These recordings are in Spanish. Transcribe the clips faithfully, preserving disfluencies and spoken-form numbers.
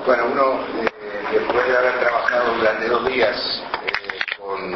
Bueno, uno, eh, después de haber trabajado durante dos días eh, con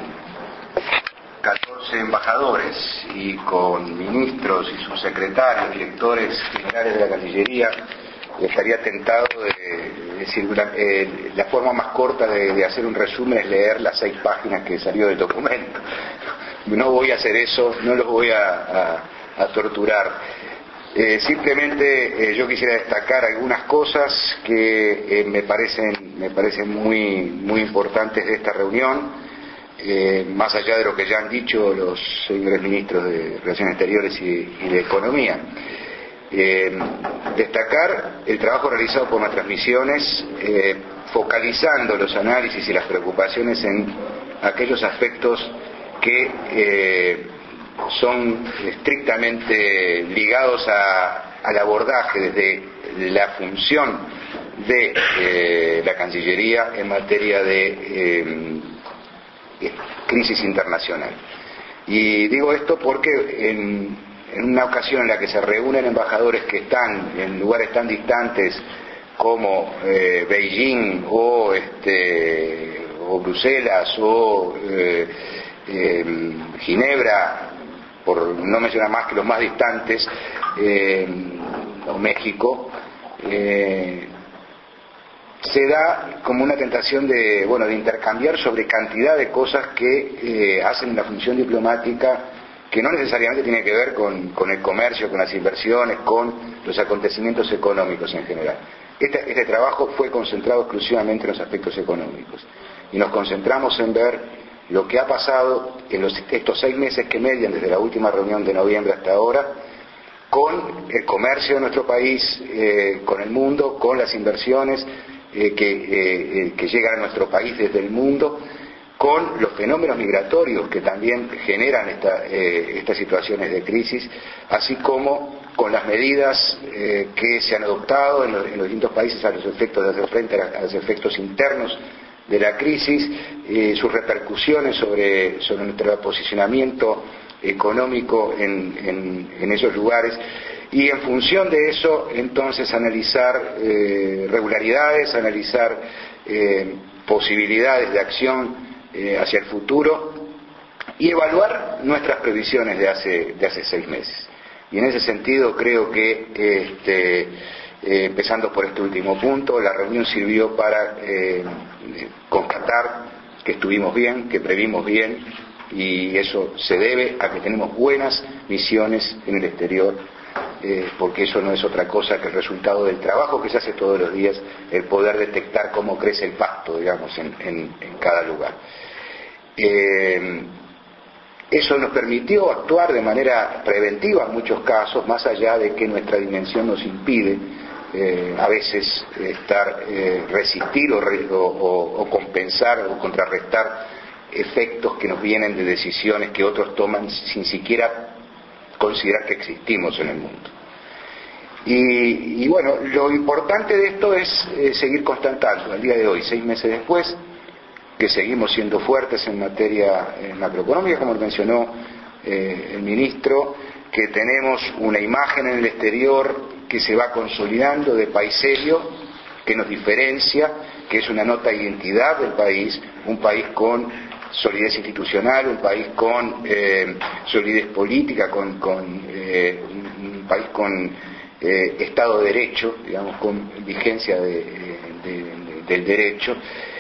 catorce embajadores y con ministros y subsecretarios, directores generales de la Cancillería, estaría tentado de decir, la, eh, la forma más corta de, de hacer un resumen es leer las seis páginas que salió del documento. No voy a hacer eso, no los voy a, a, a torturar. Eh, simplemente eh, yo quisiera destacar algunas cosas que eh, me parecen me parecen muy muy importantes de esta reunión, eh, más allá de lo que ya han dicho los señores ministros de Relaciones Exteriores y, y de Economía. Eh, destacar el trabajo realizado por nuestras misiones, eh, focalizando los análisis y las preocupaciones en aquellos aspectos que eh, son estrictamente ligados a, al abordaje desde la función de eh, la Cancillería en materia de eh, crisis internacional. Y digo esto porque en, en una ocasión en la que se reúnen embajadores que están en lugares tan distantes como eh, Beijing o, este, o Bruselas o eh, eh, Ginebra, por no mencionar más que los más distantes, eh, o México, eh, se da como una tentación de, bueno, de intercambiar sobre cantidad de cosas que eh, hacen la función diplomática, que no necesariamente tiene que ver con, con el comercio, con las inversiones, con los acontecimientos económicos en general. Este, este trabajo fue concentrado exclusivamente en los aspectos económicos y nos concentramos en ver lo que ha pasado en los, estos seis meses que median desde la última reunión de noviembre hasta ahora, con el comercio de nuestro país, eh, con el mundo, con las inversiones eh, que, eh, que llegan a nuestro país desde el mundo, con los fenómenos migratorios que también generan esta, eh, estas situaciones de crisis, así como con las medidas eh, que se han adoptado en los, en los distintos países a los efectos de hacer frente a, a los efectos internos de la crisis, eh, sus repercusiones sobre, sobre nuestro posicionamiento económico en, en, en esos lugares, y en función de eso entonces analizar eh, regularidades, analizar eh, posibilidades de acción eh, hacia el futuro y evaluar nuestras previsiones de hace, de hace seis meses. Y en ese sentido creo que este, Eh, empezando por este último punto, la reunión sirvió para eh, constatar que estuvimos bien, que previmos bien, y eso se debe a que tenemos buenas misiones en el exterior, eh, porque eso no es otra cosa que el resultado del trabajo que se hace todos los días, el poder detectar cómo crece el pasto, digamos, en, en, en cada lugar. Eh, Eso nos permitió actuar de manera preventiva en muchos casos, más allá de que nuestra dimensión nos impide eh, a veces estar eh, resistir o, o, o compensar o contrarrestar efectos que nos vienen de decisiones que otros toman sin siquiera considerar que existimos en el mundo. Y, y bueno, lo importante de esto es eh, seguir constatando al día de hoy, seis meses después, que seguimos siendo fuertes en materia eh, macroeconómica, como mencionó eh, el ministro, que tenemos una imagen en el exterior que se va consolidando de país serio, que nos diferencia, que es una nota de identidad del país, un país con solidez institucional, un país con eh, solidez política, con, con eh, un, un país con eh, Estado de Derecho, digamos, con vigencia de, de, de, del derecho,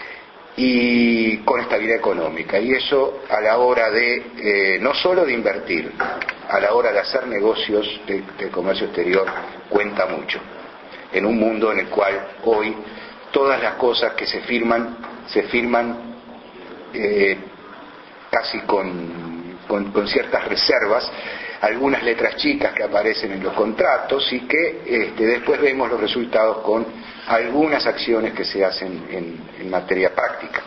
y con estabilidad económica, y eso a la hora de eh, no solo de invertir, a la hora de hacer negocios de, de comercio exterior cuenta mucho en un mundo en el cual hoy todas las cosas que se firman se firman eh, casi con, con, con ciertas reservas, algunas letras chicas que aparecen en los contratos y que este, después vemos los resultados con algunas acciones que se hacen en, en materia práctica.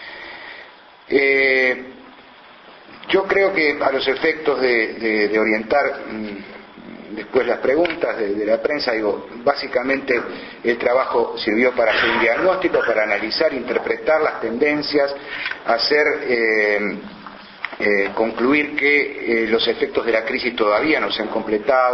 Eh, yo creo que a los efectos de, de, de orientar mmm, después las preguntas de, de la prensa, digo, básicamente el trabajo sirvió para hacer un diagnóstico, para analizar, interpretar las tendencias, hacer eh, eh, concluir que eh, los efectos de la crisis todavía no se han completado,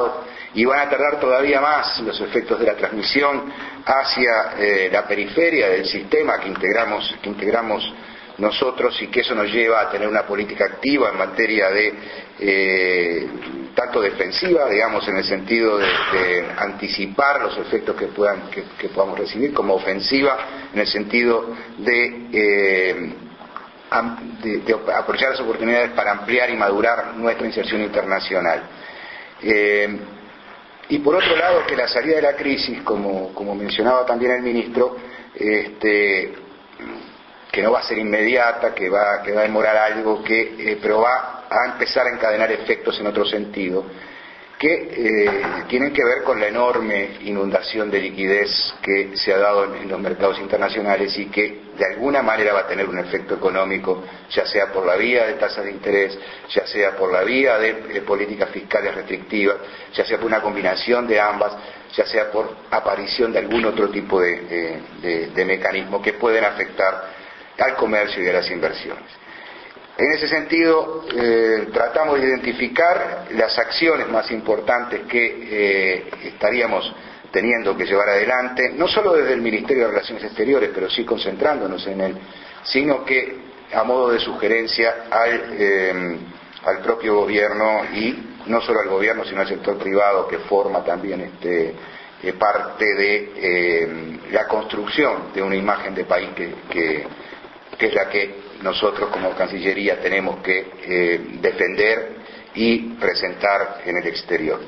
y van a tardar todavía más los efectos de la transmisión hacia eh, la periferia del sistema que integramos, que integramos nosotros, y que eso nos lleva a tener una política activa en materia de eh, tanto defensiva, digamos, en el sentido de, de anticipar los efectos que puedan que, que podamos recibir, como ofensiva en el sentido de, eh, de, de aprovechar las oportunidades para ampliar y madurar nuestra inserción internacional. Eh, y por otro lado, que la salida de la crisis, como, como mencionaba también el ministro, este, que no va a ser inmediata, que va, que va a demorar algo, que, eh, pero va a empezar a encadenar efectos en otro sentido, que eh, tienen que ver con la enorme inundación de liquidez que se ha dado en, en los mercados internacionales, y que de alguna manera va a tener un efecto económico, ya sea por la vía de tasas de interés, ya sea por la vía de eh, políticas fiscales restrictivas, ya sea por una combinación de ambas, ya sea por aparición de algún otro tipo de, de, de, de mecanismo que pueden afectar al comercio y a las inversiones. En ese sentido, eh, tratamos de identificar las acciones más importantes que eh, estaríamos teniendo que llevar adelante, no solo desde el Ministerio de Relaciones Exteriores, pero sí concentrándonos en él, sino que a modo de sugerencia al, eh, al propio gobierno, y no solo al gobierno, sino al sector privado, que forma también este, eh, parte de eh, la construcción de una imagen de país que, que, que es la que nosotros como Cancillería tenemos que eh, defender y presentar en el exterior.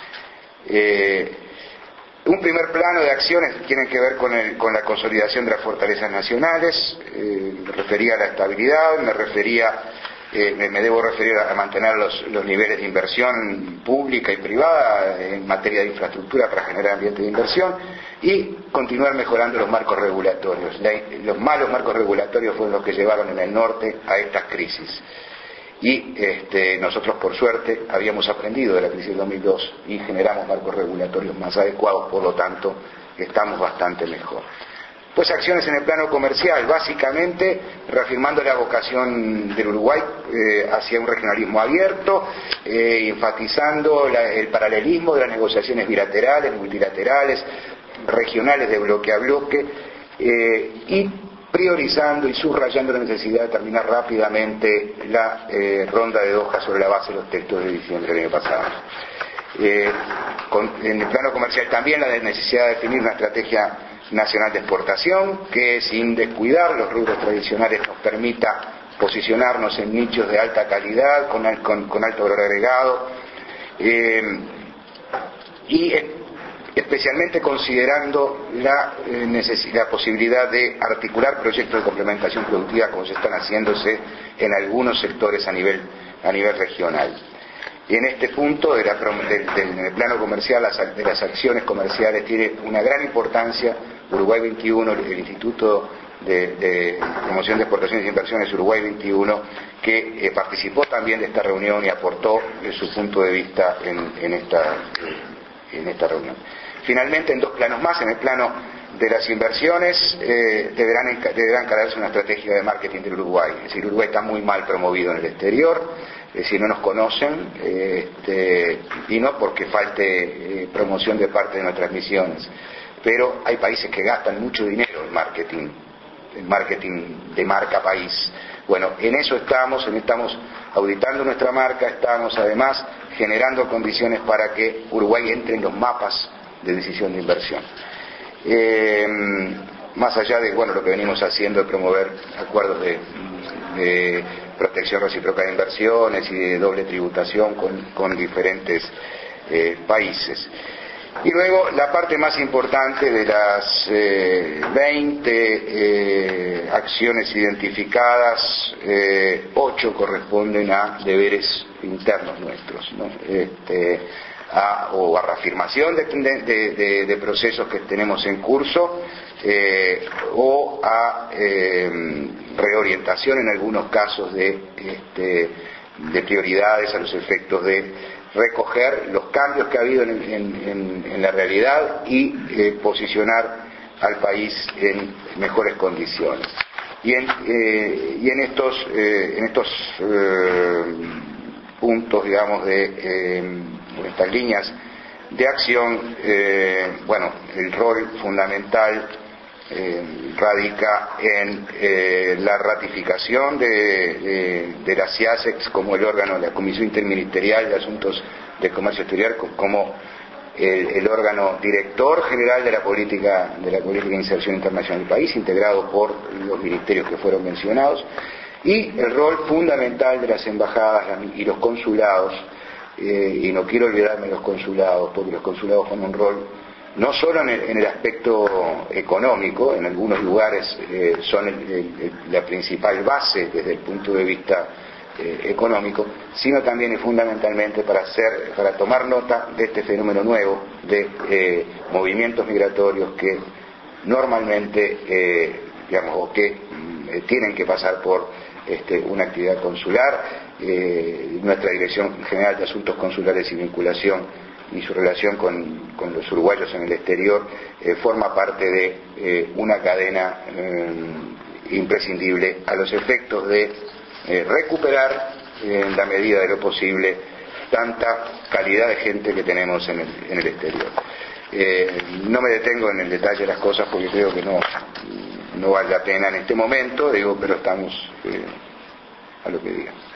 Eh, un primer plano de acciones tiene que ver con, el, con la consolidación de las fortalezas nacionales. Eh, me refería a la estabilidad, me refería, eh, me, me debo referir a mantener los, los niveles de inversión pública y privada en materia de infraestructura para generar ambiente de inversión, y continuar mejorando los marcos regulatorios. La, los malos marcos regulatorios fueron los que llevaron en el norte a estas crisis. Y este, nosotros, por suerte, habíamos aprendido de la crisis del dos mil dos y generamos marcos regulatorios más adecuados, por lo tanto, estamos bastante mejor. Pues acciones en el plano comercial, básicamente reafirmando la vocación del Uruguay eh, hacia un regionalismo abierto, eh, enfatizando la, el paralelismo de las negociaciones bilaterales, multilaterales, regionales de bloque a bloque, eh, y priorizando y subrayando la necesidad de terminar rápidamente la eh, ronda de Doha sobre la base de los textos de diciembre del año pasado. Eh, con, en el plano comercial también la necesidad de definir una estrategia nacional de exportación que, sin descuidar los rubros tradicionales, nos permita posicionarnos en nichos de alta calidad con, con, con alto valor agregado, eh, y especialmente considerando la, eh, neces- la posibilidad de articular proyectos de complementación productiva como se están haciéndose en algunos sectores a nivel, a nivel regional. Y en este punto, de la, del, del, del plano comercial, las, de las acciones comerciales, tiene una gran importancia Uruguay veintiuno, el Instituto de, de Promoción de Exportaciones e Inversiones Uruguay veintiuno, que eh, participó también de esta reunión y aportó eh, su punto de vista en, en, esta, eh, en esta reunión. Finalmente, en dos planos más, en el plano de las inversiones, eh, deberán, deberán encargarse una estrategia de marketing del Uruguay. Es decir, Uruguay está muy mal promovido en el exterior, es decir, no nos conocen, eh, este, y no porque falte eh, promoción de parte de nuestras misiones, pero hay países que gastan mucho dinero en marketing, en marketing de marca país. Bueno, en eso estamos, en, estamos auditando nuestra marca, estamos además generando condiciones para que Uruguay entre en los mapas de decisión de inversión. Eh, más allá de bueno lo que venimos haciendo de promover acuerdos de, de protección recíproca de inversiones y de doble tributación con, con diferentes eh, países. Y luego la parte más importante de las eh, veinte eh, acciones identificadas, eh, ocho corresponden a deberes internos nuestros, ¿no? Este, a, o a reafirmación de, de, de, de procesos que tenemos en curso, eh, o a eh, reorientación en algunos casos de, este, de prioridades a los efectos de recoger los cambios que ha habido en, en, en, en la realidad y eh, posicionar al país en mejores condiciones. Y en, eh, y en estos, eh, en estos eh, puntos, digamos, de eh, en estas líneas de acción, eh, bueno, el rol fundamental eh, radica en eh, la ratificación de, de, de la C I A S E X como el órgano, la Comisión Interministerial de Asuntos de Comercio Exterior, como el, el órgano director general de la política de la política de inserción internacional del país, integrado por los ministerios que fueron mencionados, y el rol fundamental de las embajadas y los consulados, eh, y no quiero olvidarme de los consulados, porque los consulados juegan un rol no solo en el, en el aspecto económico, en algunos lugares eh, son el, el, la principal base desde el punto de vista eh, económico, sino también y fundamentalmente para hacer, para tomar nota de este fenómeno nuevo de eh, movimientos migratorios que normalmente, eh, digamos, o que eh, tienen que pasar por este, una actividad consular. Eh, nuestra Dirección General de Asuntos Consulares y Vinculación y su relación con, con los uruguayos en el exterior eh, forma parte de eh, una cadena eh, imprescindible a los efectos de eh, recuperar eh, en la medida de lo posible tanta calidad de gente que tenemos en el, en el exterior. Eh, no me detengo en el detalle de las cosas porque creo que no, no vale la pena en este momento, digo, pero estamos eh, a lo que diga.